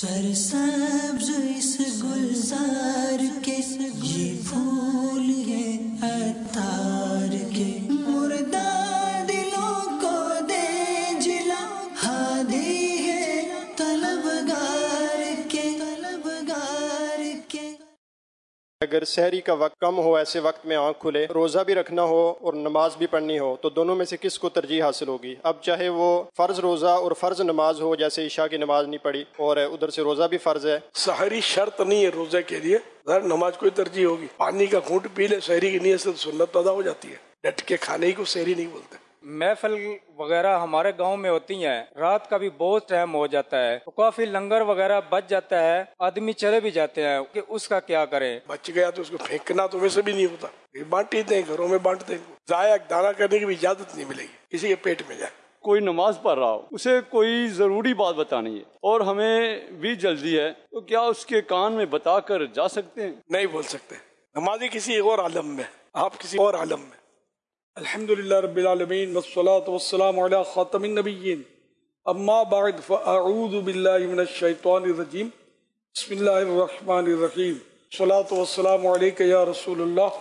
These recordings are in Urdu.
سرسبز اس گلزار کے یہ پھول ہیں عطار کے، مردہ دلوں کو دے جلا، ہادی ہے طلبگار کے، طلبگار کے۔ اگر سحری کا وقت کم ہو، ایسے وقت میں آنکھ کھلے، روزہ بھی رکھنا ہو اور نماز بھی پڑھنی ہو، تو دونوں میں سے کس کو ترجیح حاصل ہوگی؟ اب چاہے وہ فرض روزہ اور فرض نماز ہو، جیسے عشاء کی نماز نہیں پڑھی اور ادھر سے روزہ بھی فرض ہے۔ سحری شرط نہیں ہے روزے کے لیے، ظاہر نماز کوئی ترجیح ہوگی۔ پانی کا گھونٹ پی لے سحری کی نیت سے تو سنت پیدا ہو جاتی ہے، ڈٹ کے کھانے ہی کو سحری نہیں بولتے۔ محفل وغیرہ ہمارے گاؤں میں ہوتی ہیں، رات کا بھی بہت ٹائم ہو جاتا ہے تو کافی لنگر وغیرہ بچ جاتا ہے، آدمی چلے بھی جاتے ہیں کہ اس کا کیا کریں؟ بچ گیا تو اس کو پھینکنا تو ویسے بھی نہیں ہوتا، بانٹ ہی دیں، گھروں میں بانٹ دیں، ضائع دانہ کرنے کی بھی اجازت نہیں ملے گی، کسی کے پیٹ میں جائے۔ کوئی نماز پڑھ رہا ہو، اسے کوئی ضروری بات بتانی ہے اور ہمیں بھی جلدی ہے، تو کیا اس کے کان میں بتا کر جا سکتے ہیں؟ نہیں بول سکتے، نمازی کسی اور عالم میں، آپ کسی اور عالم میں۔ الحمدللہ رب العالمین والصلاة والسلام علی خاتم النبیین، اما بعد فاعوذ باللہ من الشیطان الرجیم، بسم اللہ الرحمن الرحیم، الصلاة والسلام علیک یا رسول اللہ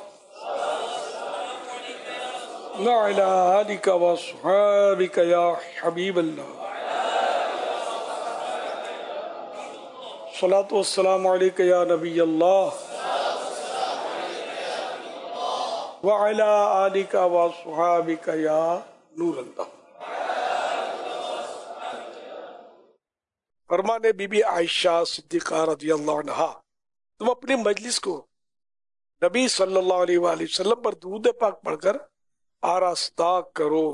وعلی آلک واصحابک یا حبیب اللہ، الصلاة والسلام علیک یا نبی اللہ وعلی آلک واصحابک یا نور اللہ۔ فرمانے بی بی عائشہ صدیقہ رضی اللہ عنہا، تم اپنی مجلس کو نبی صلی اللہ علیہ وآلہ وسلم پر درود پاک پڑھ کر آراستہ کرو۔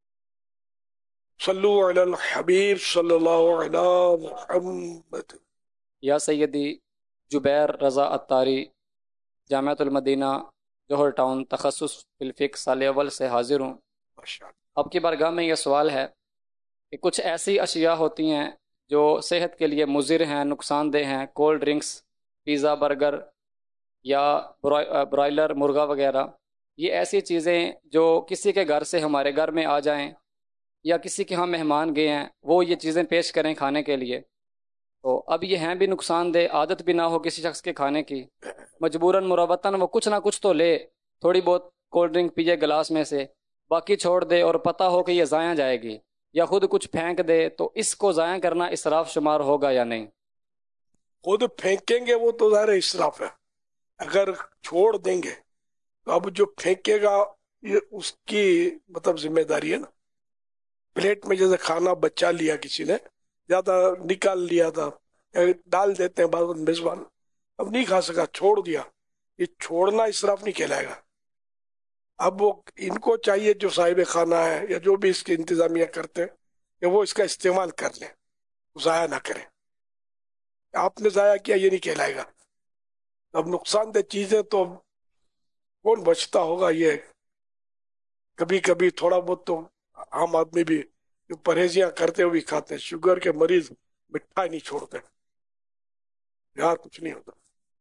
صلو علی الحبیب صلی اللہ علی محمد۔ یا سیدی جبیر رضا اتاری، جامعۃ المدینہ، جوہر ٹاؤن، تخصص فی الفقہ، سال اول سے حاضر ہوں۔ آپ کی بارگاہ میں یہ سوال ہے کہ کچھ ایسی اشیاء ہوتی ہیں جو صحت کے لیے مضر ہیں، نقصان دہ ہیں، کولڈ ڈرنکس، پیزا، برگر یا برائلر مرغا وغیرہ، یہ ایسی چیزیں جو کسی کے گھر سے ہمارے گھر میں آ جائیں یا کسی کے ہاں مہمان گئے ہیں، وہ یہ چیزیں پیش کریں کھانے کے لیے، تو اب یہ ہیں بھی نقصان دہ، عادت بھی نہ ہو کسی شخص کے کھانے کی، مجبوراً مربتاً وہ کچھ نہ کچھ تو لے، تھوڑی بہت کولڈ ڈرنک پیے گلاس میں سے، باقی چھوڑ دے اور پتہ ہو کہ یہ ضائع جائے گی، یا خود کچھ پھینک دے، تو اس کو ضائع کرنا اسراف شمار ہوگا یا نہیں؟ خود پھینکیں گے وہ تو ظاہر اسراف ہے، اگر چھوڑ دیں گے تو اب جو پھینکے گا یہ اس کی مطلب ذمہ داری ہے نا۔ پلیٹ میں جیسے کھانا بچا لیا کسی نے، زیادہ نکال لیا تھا، ڈال دیتے ہیں بعض میزبان، اب نہیں کھا سکا، چھوڑ دیا، یہ چھوڑنا اسراف نہیں کہلائے گا۔ اب وہ ان کو چاہیے جو صاحب خانہ ہے یا جو بھی اس کی انتظامیہ کرتے ہیں کہ وہ اس کا استعمال کر لیں، ضائع نہ کریں۔ آپ نے ضائع کیا یہ نہیں کہلائے گا۔ اب نقصان دہ چیزیں تو کون بچتا ہوگا، یہ کبھی کبھی تھوڑا بہت تو عام آدمی بھی جو پرہیزیاں کرتے ہوئے کھاتے ہیں، شوگر کے مریض مٹھائی نہیں چھوڑتے، یار کچھ نہیں ہوتا،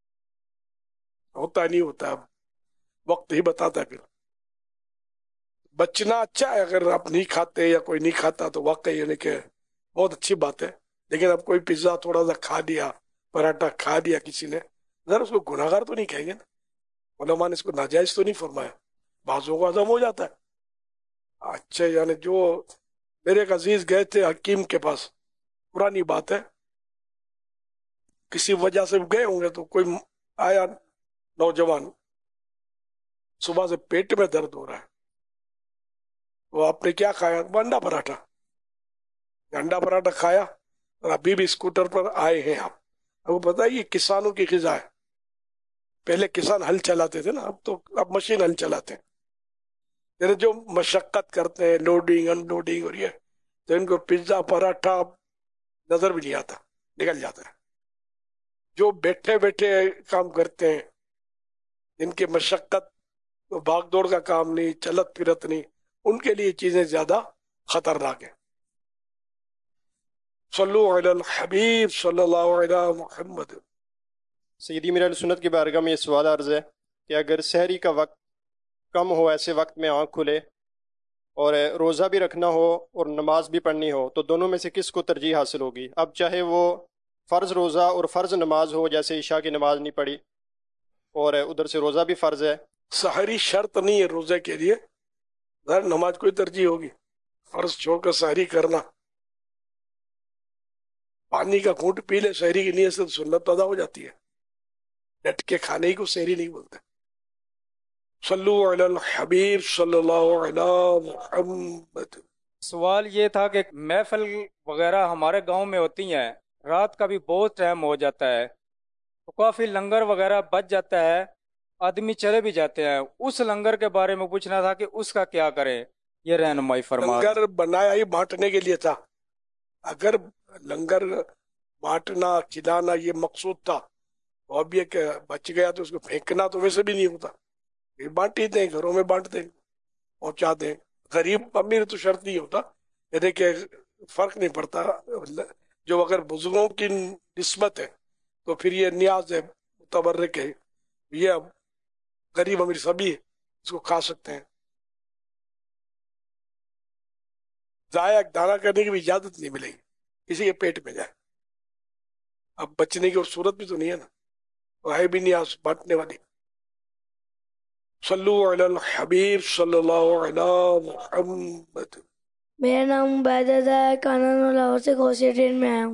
ہوتا نہیں ہوتا، اب وقت ہی بتاتا ہے۔ پھر بچنا اچھا ہے، اگر آپ نہیں کھاتے یا کوئی نہیں کھاتا تو واقعی یعنی کہ بہت اچھی بات ہے، لیکن اب کوئی پیزا تھوڑا سا کھا لیا، پراٹھا کھا لیا کسی نے، ذرا اس کو گناہگار تو نہیں کہیں گے نا، علماء نے اس کو ناجائز تو نہیں فرمایا، بعضوں کو ہضم ہو جاتا ہے۔ اچھا یعنی جو میرے ایک عزیز گئے تھے حکیم کے پاس، پرانی بات ہے، کسی وجہ سے گئے ہوں گے تو کوئی آیا نوجوان، صبح سے پیٹ میں درد ہو رہا ہے، وہ آپ نے کیا کھایا؟ انڈا پراٹھا۔ انڈا پراٹھا کھایا اور ابھی بھی اسکوٹر پر آئے ہیں آپ۔ اب پتہ ہے یہ کسانوں کی غذا ہے، پہلے کسان ہل چلاتے تھے نا، اب مشین ہل چلاتے ہیں، یعنی جو مشقت کرتے ہیں، لوڈنگ ان لوڈنگ، اور یہ تو ان کو پیزا پراٹھا نظر بھی نہیں آتا، نکل جاتا ہے۔ جو بیٹھے بیٹھے کام کرتے ہیں، جن کی مشقت بھاگ دوڑ کا کام نہیں، چلت پھرت نہیں، ان کے لیے چیزیں زیادہ خطرناک ہیں۔ صلو علی الحبیب صلی اللہ علی محمد۔ سیدی میرا سنت کی بارگاہ میں یہ سوال عرض ہے کہ اگر سحری کا وقت کم ہو، ایسے وقت میں آنکھ کھلے اور روزہ بھی رکھنا ہو اور نماز بھی پڑھنی ہو، تو دونوں میں سے کس کو ترجیح حاصل ہوگی؟ اب چاہے وہ فرض روزہ اور فرض نماز ہو، جیسے عشاء کی نماز نہیں پڑھی اور ادھر سے روزہ بھی فرض ہے. سحری شرط نہیں ہے روزے کے لیے، ظاہر نماز کوئی ترجیح ہوگی. فرض چھوڑ کر سحری کرنا، پانی کا گھونٹ پی لے سحری کی نیت سے تو سنت ادا ہو جاتی ہے. ڈٹ کے کھانے ہی کو سحری نہیں بولتے. صلو علی الحبیب صلی اللہ علی محمد. سوال یہ تھا کہ محفل وغیرہ ہمارے گاؤں میں ہوتی ہیں، رات کا بھی بہت ٹائم ہو جاتا ہے تو کافی لنگر وغیرہ بچ جاتا ہے، آدمی چلے بھی جاتے ہیں. اس لنگر کے بارے میں پوچھنا تھا کہ اس کا کیا کریں، یہ رہنمائی فرما. لنگر بنایا ہی بانٹنے کے لیے تھا. اگر لنگر بانٹنا کھلانا یہ مقصود تھا تو اب یہ کہ بچ گیا تو اس کو پھینکنا تو ویسے بھی نہیں ہوتا. یہ بانٹ ہی دیں، گھروں میں بانٹ دیں، پہنچا دیں. غریب امیر تو شرط نہیں ہوتا، یعنی کہ فرق نہیں پڑتا. جو اگر بزرگوں کی نسبت ہے تو پھر یہ نیاز ہے متبرک ہے، یہ اب غریب امیر سبھی اس کو کھا سکتے ہیں. ضائع دانہ کرنے کی بھی اجازت نہیں ملے گی، کسی کے پیٹ میں جائے. اب بچنے کی اور صورت بھی تو نہیں ہے نا، وہ ہے بھی نیاز بانٹنے والی. صلو علی الحبیب صلی اللہ علی محمد. میرا نام عبید ہے، کانن لاہور سے گوسیہ ٹرین میں آیا ہوں.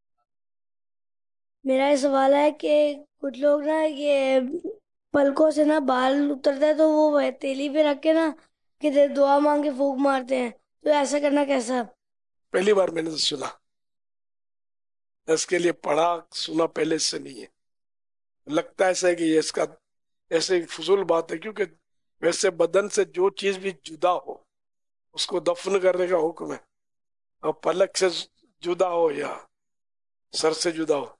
میرا یہ سوال ہے کہ کچھ لوگ نا یہ پلکوں سے نا بال اترتا ہے تو وہ تیلی پہ رکھ کے نا کہ دعا مانگ کے پھونک مارتے ہیں، تو ایسا کرنا کیسا؟ پہلی بار میں نے سنا، اس کے لیے پڑھا سنا پہلے سے نہیں ہے. لگتا ایسا ہے کہ یہ اس کا ایسے فضول بات ہے، کیونکہ ویسے بدن سے جو چیز بھی جدا ہو اس کو دفن کرنے کا حکم ہے. اور پلک سے جدا ہو یا سر سے جدا ہو.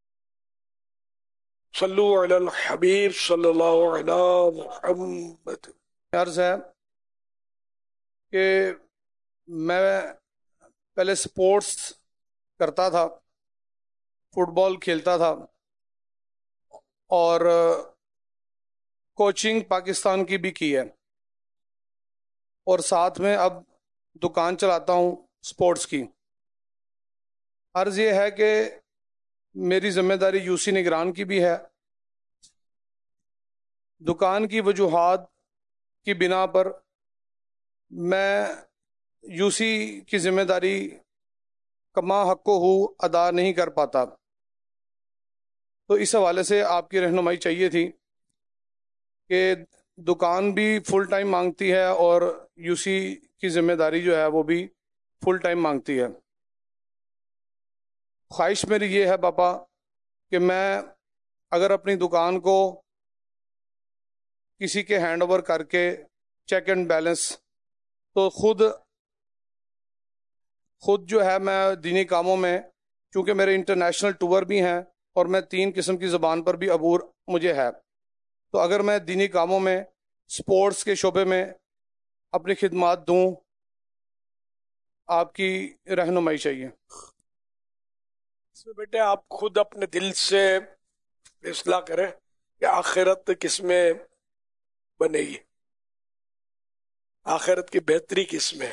صلو علی الحبیب صلی اللہ علی محمد. عرض ہے کہ میں پہلے سپورٹس کرتا تھا، فٹ بال کھیلتا تھا اور کوچنگ پاکستان کی بھی کی ہے، اور ساتھ میں اب دکان چلاتا ہوں سپورٹس کی. عرض یہ ہے کہ میری ذمہ داری یو سی نگران کی بھی ہے. دکان کی وجوہات کی بنا پر میں یو سی کی ذمہ داری کما حق کو ہو ادا نہیں کر پاتا، تو اس حوالے سے آپ کی رہنمائی چاہیے تھی کہ دکان بھی فل ٹائم مانگتی ہے اور یو سی کی ذمہ داری جو ہے وہ بھی فل ٹائم مانگتی ہے. خواہش میری یہ ہے پاپا کہ میں اگر اپنی دکان کو کسی کے ہینڈ اوور کر کے چیک اینڈ بیلنس، تو خود جو ہے میں دینی کاموں میں، چونکہ میرے انٹرنیشنل ٹور بھی ہیں اور میں 3 قسم کی زبان پر بھی عبور مجھے ہے، تو اگر میں دینی کاموں میں سپورٹس کے شعبے میں اپنی خدمات دوں، آپ کی رہنمائی چاہیے. اس میں بیٹے آپ خود اپنے دل سے فیصلہ کریں کہ آخرت کس میں بنے گی، آخرت کی بہتری کس میں.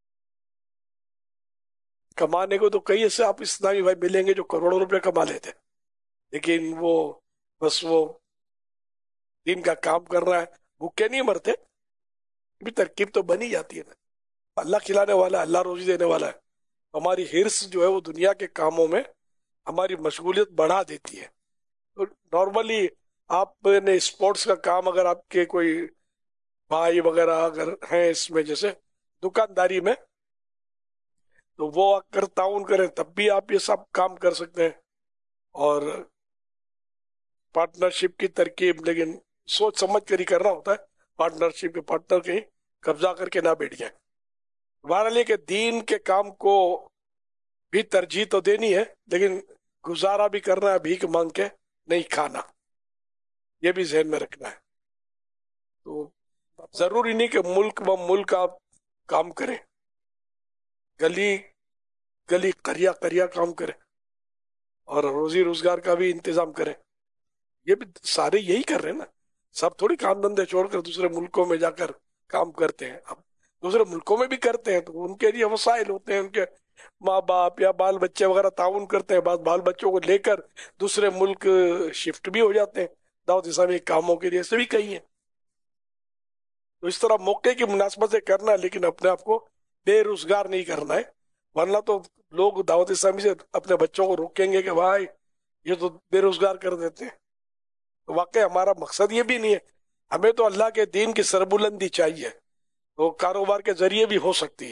کمانے کو تو کئی ایسے آپ اسلامی بھائی ملیں گے جو کروڑوں روپے کما لیتے، لیکن وہ بس وہ دین کا کام کر رہا ہے، بھوکے نہیں مرتے. بھی ترکیب تو بنی جاتی ہے نا. اللہ کھلانے والا ہے، اللہ روزی دینے والا ہے. ہماری ہرس جو ہے وہ دنیا کے کاموں میں ہماری مشغولیت بڑھا دیتی ہے. تو نارملی آپ نے اسپورٹس کا کام، اگر آپ کے کوئی بھائی وغیرہ اگر ہیں اس میں جیسے دکانداری میں، تو وہ اگر تعاون کریں تب بھی آپ یہ سب کام کر سکتے ہیں. اور پارٹنرشپ کی ترکیب لیکن سوچ سمجھ کر ہی کرنا ہوتا ہے. پارٹنرشپ کے پارٹنر کہیں قبضہ کر کے نہ بیٹھ جائیں. بہرحال یہ کہ دین کے کام کو بھی ترجیح تو دینی ہے، لیکن گزارا بھی کرنا ہے، بھیک مانگ کے نہیں کھانا، یہ بھی ذہن میں رکھنا ہے. تو ضروری نہیں کہ ملک و ملک آپ کام کریں، گلی گلی قریہ قریہ کام کریں اور روزی روزگار کا بھی انتظام کریں. یہ بھی سارے یہی کر رہے ہیں نا، سب تھوڑی کام دھندے چھوڑ کر دوسرے ملکوں میں جا کر کام کرتے ہیں. اب دوسرے ملکوں میں بھی کرتے ہیں تو ان کے لیے وسائل ہوتے ہیں، ان کے ماں باپ یا بال بچے وغیرہ تعاون کرتے ہیں، بعض بال بچوں کو لے کر دوسرے ملک شفٹ بھی ہو جاتے ہیں دعوت اسلامی کاموں کے لیے، ایسے بھی کئی ہیں۔ تو اس طرح موقع کی مناسبت سے کرنا ہے، لیکن اپنے آپ کو بے روزگار نہیں کرنا ہے، ورنہ تو لوگ دعوت اسلامی سے اپنے بچوں کو روکیں گے کہ بھائی یہ تو بے روزگار کر دیتے ہیں۔ تو واقعی ہمارا مقصد یہ بھی نہیں ہے، ہمیں تو اللہ کے دین کی سربلندی چاہیے، وہ کاروبار کے ذریعے بھی ہو سکتی ہے،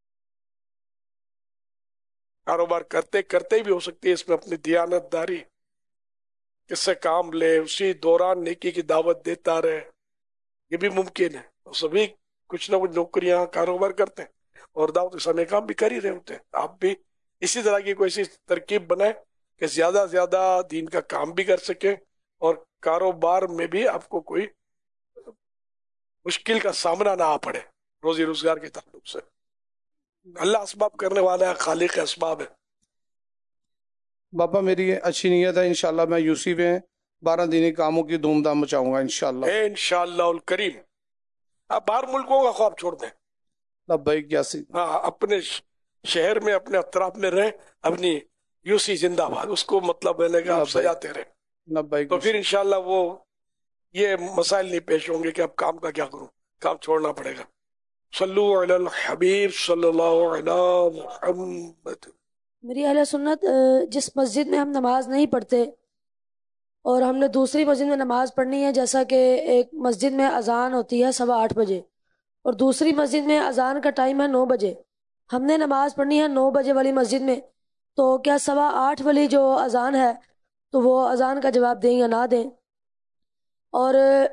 کاروبار کرتے کرتے بھی ہو سکتی ہے، اس میں اپنی دیانت داری کس سے کام لے، اسی دوران نیکی کی دعوت دیتا رہے، یہ بھی ممکن ہے۔ اور سبھی کچھ نہ کچھ نوکریاں کاروبار کرتے ہیں اور دعوت اسلامی کام بھی کر ہی رہے ہوتے ہیں۔ آپ بھی اسی طرح کی کوئی ایسی ترکیب بنائیں کہ زیادہ سے زیادہ دین کا کام بھی کر سکیں اور کاروبار میں بھی آپ کو کوئی مشکل کا سامنا نہ آ پڑے روزی روزگار کے تعلق سے۔ اللہ اسباب کرنے والا ہے، خالق اسباب ہے۔ باپا میری اچھی نیت ہے، انشاءاللہ میں یوسی میں 12 دینی کاموں کی دھوم دھام مچاؤں گا انشاءاللہ۔ انشاءاللہ الکریم۔ آپ باہر ملکوں کا خواب چھوڑ دیں، لبیک یاسی۔ ہاں، اپنے شہر میں اپنے اطراف میں رہیں، اپنی یوسی زندہ باد، اس کو مطلب ہے کہ آپ سجاتے رہیں، لبیک۔ تو پھر انشاءاللہ وہ یہ مسائل نہیں پیش ہوں گے کہ اب کام کا کیا کروں، کام چھوڑنا پڑے گا۔ صلو علی الحبیب صلی اللہ علی محمد۔ میری اہل سنت جس مسجد میں ہم نماز نہیں پڑھتے اور ہم نے دوسری مسجد میں نماز پڑھنی ہے، جیسا کہ ایک مسجد میں اذان ہوتی ہے 8:15 بجے اور دوسری مسجد میں اذان کا ٹائم ہے 9 بجے، ہم نے نماز پڑھنی ہے 9 بجے والی مسجد میں، تو کیا 8:15 والی جو اذان ہے تو وہ اذان کا جواب دیں یا نہ دیں؟ اور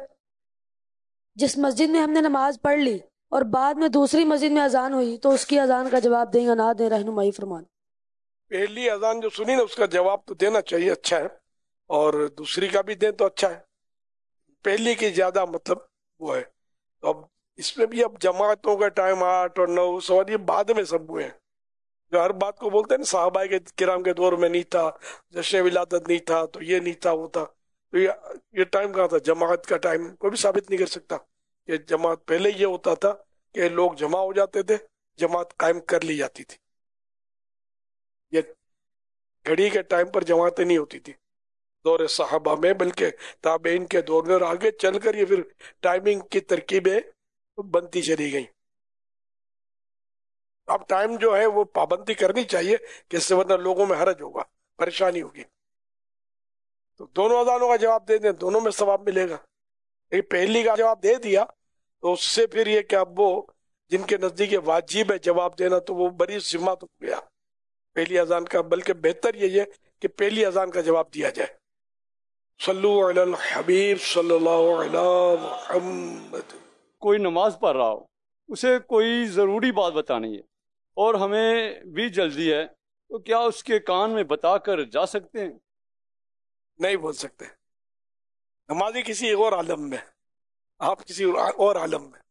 جس مسجد میں ہم نے نماز پڑھ لی اور بعد میں دوسری مسجد میں اذان ہوئی تو اس کی اذان کا جواب دیں یا نہ دیں، رہنمائی فرمان۔ پہلی اذان جو سنی نا اس کا جواب تو دینا چاہیے، اچھا ہے، اور دوسری کا بھی دیں تو اچھا ہے، پہلی کی زیادہ مطلب وہ ہے۔ تو اب اس میں بھی اب جماعتوں کا ٹائم 8 اور 9 سوال یہ بعد میں سب ہوئے ہیں، جو ہر بات کو بولتے ہیں نا صحابہ کے کرام کے دور میں نہیں تھا، جشن ولادت نہیں تھا، تو یہ نہیں تھا، وہ تھا، تو یہ ٹائم کہاں تھا؟ جماعت کا ٹائم کوئی بھی ثابت نہیں کر سکتا کہ جماعت پہلے یہ ہوتا تھا کہ لوگ جمع ہو جاتے تھے، جماعت قائم کر لی جاتی تھی، یہ گھڑی کے ٹائم پر جماعتیں نہیں ہوتی تھی دور صحابہ میں، بلکہ تابعین کے دور میں، اور آگے چل کر یہ پھر ٹائمنگ کی ترکیبیں بنتی چلی گئیں۔ اب ٹائم جو ہے وہ پابندی کرنی چاہیے کہ اس سے ورنہ لوگوں میں حرج ہوگا، پریشانی ہوگی، تو دونوں اذانوں کا جواب دے دیں، دونوں میں ثواب ملے گا۔ لیکن پہلی کا جواب دے دیا تو اس سے پھر یہ کہ اب وہ جن کے نزدیک واجب ہے جواب دینا تو وہ بڑی ذمہ تو ہو گیا پہلی اذان کا، بلکہ بہتر یہ ہے کہ پہلی اذان کا جواب دیا جائے۔ صلو علی الحبیب صلی اللہ علی محمد۔ کوئی نماز پڑھ رہا ہو، اسے کوئی ضروری بات بتانی ہے اور ہمیں بھی جلدی ہے، تو کیا اس کے کان میں بتا کر جا سکتے ہیں؟ نہیں بول سکتے، نمازی کسی اور عالم میں، آپ کسی اور عالم میں۔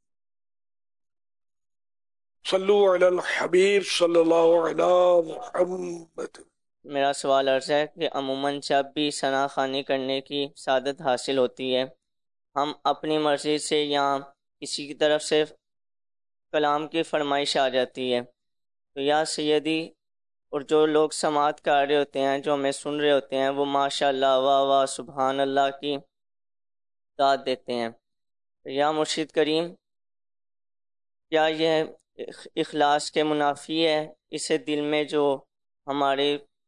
صلو علی الحبیب صلی اللہ علی محمد۔ میرا سوال عرض ہے کہ عموماً جب بھی ثنا خوانی کرنے کی سعادت حاصل ہوتی ہے، ہم اپنی مرضی سے یا کسی کی طرف سے کلام کی فرمائش آ جاتی ہے، تو یا سیدی اور جو لوگ سماعت کر رہے ہوتے ہیں، جو ہمیں سن رہے ہوتے ہیں، وہ ماشاء اللہ، واہ واہ، سبحان اللہ کی داد دیتے ہیں، یا مرشد کریم کیا یہ اخلاص کے منافی ہے؟ اسے دل میں جو ہمارے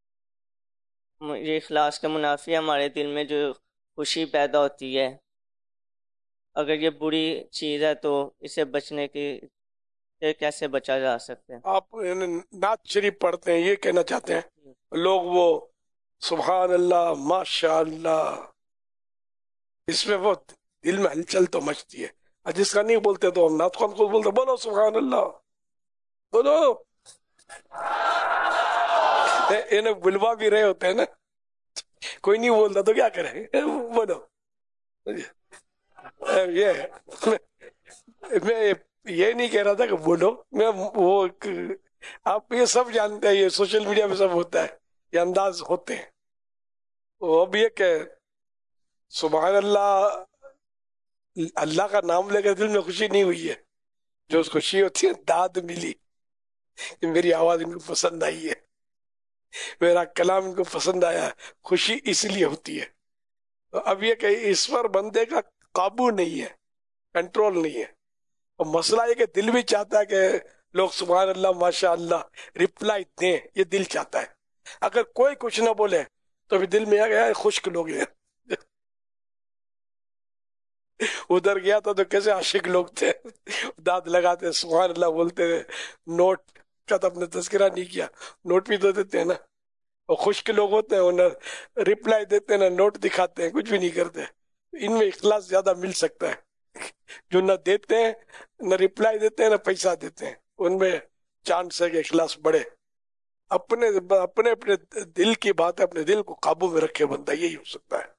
یہ اخلاص کے منافی ہے، ہمارے دل میں جو خوشی پیدا ہوتی ہے، اگر یہ بری چیز ہے تو اسے بچنے کی کیسے بچا جا سکتا ہے؟ آپ نعت شریف پڑھتے ہیں، یہ کہنا چاہتے ہیں لوگ وہ سبحان اللہ، ماشاء اللہ، اس میں وہ دل میں ہلچل تو مچتی ہے، اور جس کا نہیں بولتے تو ہم نعت خوان کو بولتے بولو سبحان اللہ، بولو، انہیں بلوا بھی رہے ہوتے ہیں نا، کوئی نہیں بولتا تو کیا کریں، بولو۔ میں یہ نہیں کہہ رہا تھا کہ بولو، میں وہ آپ یہ سب جانتے ہیں، یہ سوشل میڈیا میں سب ہوتا ہے، یہ انداز ہوتے ہیں، وہ اب یہ کہ سبحان اللہ، اللہ کا نام لے کر دل میں خوشی نہیں ہوئی ہے، جو خوشی ہوتی ہے داد ملی، کہ میری آواز ان کو پسند آئی ہے، میرا کلام ان کو پسند آیا ہے، خوشی اس لیے ہوتی ہے۔ تو اب یہ کہ اس پر بندے کا قابو نہیں ہے، کنٹرول نہیں ہے، اور مسئلہ یہ کہ دل بھی چاہتا ہے کہ لوگ سبحان اللہ ماشاء اللہ رپلائی دیں، یہ دل چاہتا ہے۔ اگر کوئی کچھ نہ بولے تو بھی دل میں آ گیا خشک لوگ ہیں۔ ادھر گیا تھا تو کیسے عاشق لوگ تھے، دانت لگاتے سبحان اللہ بولتے تھے، نوٹ کا تو اپنے تذکرہ نہیں کیا، نوٹ بھی تو دیتے ہیں نا، اور خشک لوگ ہوتے ہیں، انہیں رپلائی دیتے ہیں نہ نوٹ دکھاتے ہیں، کچھ بھی نہیں کرتے۔ ان میں اخلاص زیادہ مل سکتا ہے، جو نہ دیتے ہیں نہ رپلائی دیتے ہیں نہ پیسہ دیتے ہیں، ان میں چانس ہے کہ اخلاص بڑھے۔ اپنے اپنے اپنے دل کی بات ہے، اپنے دل کو قابو میں رکھے بندہ، یہی ہو سکتا ہے۔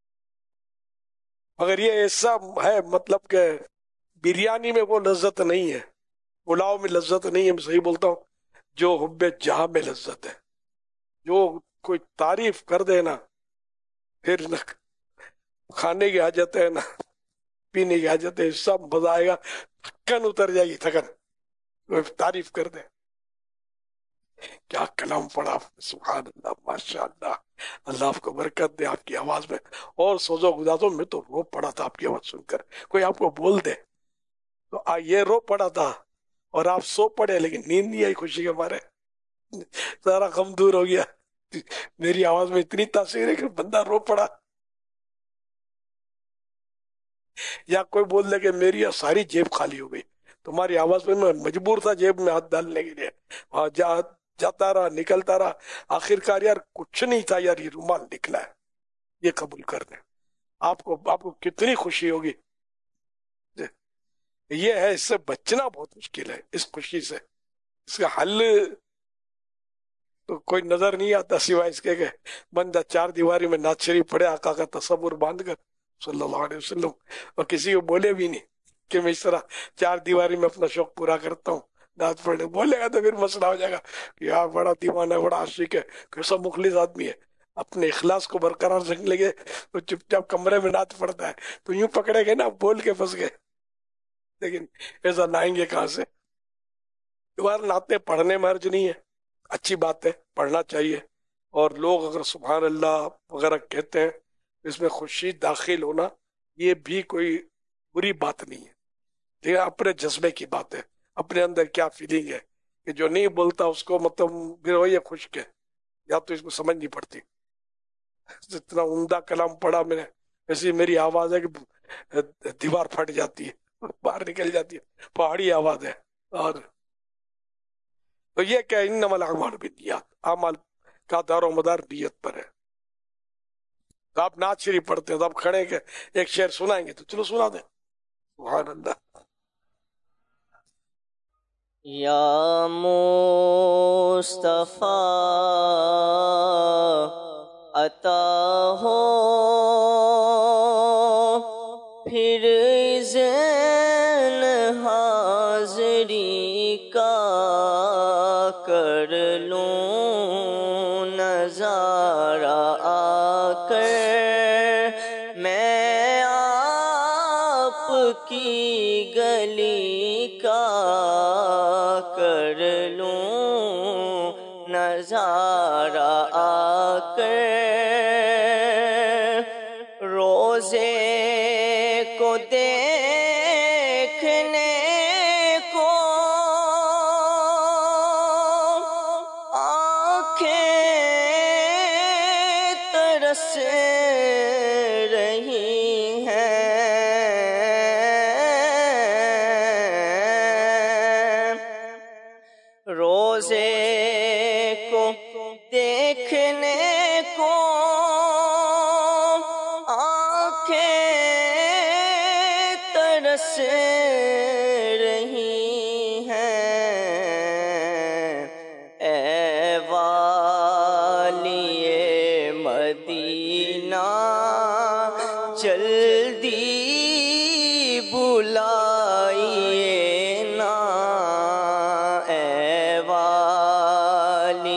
مگر یہ ایسا ہے مطلب کہ بریانی میں وہ لذت نہیں ہے، پلاؤ میں لذت نہیں ہے، میں صحیح بولتا ہوں، جو حب جہاں میں لذت ہے۔ جو کوئی تعریف کر دے نا، پھر نہ کھانے کی حاجت ہے نہ پینے کی حاجت ہے، سب مزہ آئے گا، تھکن اتر جائے گی، تھکن کوئی تعریف کر دے۔ کیا کلام پڑھا، سبحان اللہ ماشاء اللہ، اللہ آپ کو برکت دے آپ کی آواز میں، اور سوزو گزارو، میں تو رو پڑا تھا آپ کی آواز سن کر۔ کوئی آپ کو بول دے تو یہ رو پڑا تھا اور آپ سو پڑے، لیکن نیند نہیں آئی خوشی کے مارے، سارا غم دور ہو گیا، میری آواز میں اتنی تاثیر ہے کہ بندہ رو پڑا۔ یا کوئی بول دے کہ میری ساری جیب خالی ہو گئی، تمہاری آواز میں میں مجبور تھا جیب میں ہاتھ ڈالنے کے لیے، جاتا رہا نکلتا رہا، آخر کار یار کچھ نہیں تھا یار، یہ رومال نکلا ہے، یہ قبول کر دیں، آپ کو کتنی خوشی ہوگی۔ یہ ہے، اس سے بچنا بہت مشکل ہے، اس خوشی سے۔ اس کا حل تو کوئی نظر نہیں آتا سوائے اس کے کہ بندہ چار دیواری میں نعت شریف پڑھے، آقا کا تصور باندھ کر صلی اللہ علیہ وسلم، اور کسی کو بولے بھی نہیں کہ میں اس طرح چار دیواری میں اپنا شوق پورا کرتا ہوں نعت پڑھنے، بولے گا تو پھر مسئلہ ہو جائے گا کہ یار بڑا دیوانہ ہے، بڑا عاشق ہے، کیسا مخلص آدمی ہے۔ اپنے اخلاص کو برقرار رکھنے لگے تو چپ چاپ کمرے میں نعت پڑھتا ہے تو یوں پکڑے گئے نا، بول کے پھنس گئے، لیکن ایسا لائیں گے کہاں سے؟ دوبارہ نعتیں پڑھنے میں حرج نہیں ہے، اچھی بات ہے، پڑھنا چاہیے، اور لوگ اگر سبحان اللہ وغیرہ کہتے ہیں اس میں خوشی داخل ہونا، یہ بھی کوئی بری بات نہیں ہے، ٹھیک ہے، اپنے جذبے کی بات ہے، اپنے اندر کیا فیلنگ ہے، کہ جو نہیں بولتا اس کو مطلب پھر وہی خشک ہے، یا تو اس کو سمجھ نہیں پڑتی۔ اتنا عمدہ کلام پڑھا میں نے، ایسی میری آواز ہے کہ دیوار پھٹ جاتی ہے، باہر نکل جاتی ہے، پہاڑی آواز ہے۔ اور تو یہ کہ انما الاعمال بالنیات، اعمال کا دار و مدار نیت پر ہے۔ تو آپ نعت شریف پڑھتے ہیں تو آپ کھڑے کہ ایک شعر سنائیں گے تو چلو سنا دیں، سبحان اللہ۔ یا مصطفیٰ عطا ہو پھر اذن حاضری کا کر لوں نظارہ آ کر میں آپ کی گلی کا کر لوں نظارہ آ کر روزے کو دیکھنے کو آنکھیں ترس رہی ہیں، روزے کو دیکھنے کو آنکھیں ترس رہی ہیں، اے والی مدینہ جلدی بلائیے نا، اے والی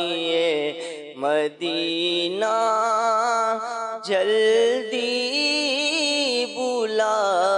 مدینہ جلدی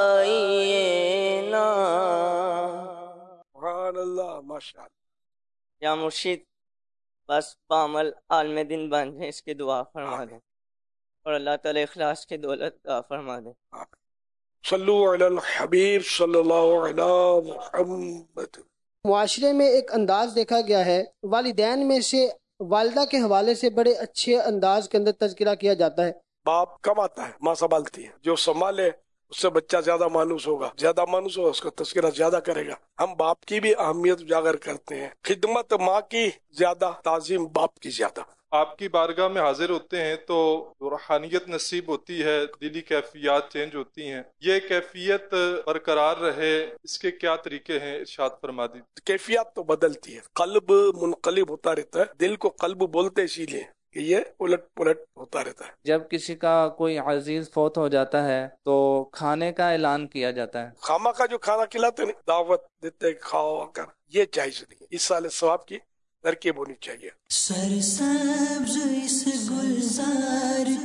بلائیے نا۔ سبحان اللہ ماشاء اللہ۔ یا مرشد بس بعمل عالم دین بن جائیں، اس کی دعا فرما دیں، اور اللہ تعالی اخلاص کی دولت عطا فرما دیں۔ صلو علی الحبیب صلی اللہ علی محمد۔ معاشرے میں ایک انداز دیکھا گیا ہے، والدین میں سے والدہ کے حوالے سے بڑے اچھے انداز کے اندر تذکرہ کیا جاتا ہے۔ باپ کماتا ہے، ماں سنبھالتی ہے، جو سنبھالے اس سے بچہ زیادہ مانوس ہوگا، زیادہ مانوس ہوگا اس کا تذکرہ زیادہ کرے گا۔ ہم باپ کی بھی اہمیت اجاگر کرتے ہیں، خدمت ماں کی زیادہ، تعظیم باپ کی زیادہ۔ آپ کی بارگاہ میں حاضر ہوتے ہیں تو روحانیت نصیب ہوتی ہے، دلی کیفیات چینج ہوتی ہیں، یہ کیفیت برقرار رہے اس کے کیا طریقے ہیں ارشاد فرما دیجیے۔ کیفیات تو بدلتی ہے، قلب منقلب ہوتا رہتا ہے، دل کو قلب بولتے اسی لیے کہ یہ الٹ پلٹ ہوتا رہتا ہے۔ جب کسی کا کوئی عزیز فوت ہو جاتا ہے تو کھانے کا اعلان کیا جاتا ہے، خامہ کا جو کھانا کھلاتے ہیں دعوت دیتے کھاؤ کر، یہ جائز نہیں، اس سال ثواب کی ترکیب ہونی چاہیے۔ سرسبز اس گلزار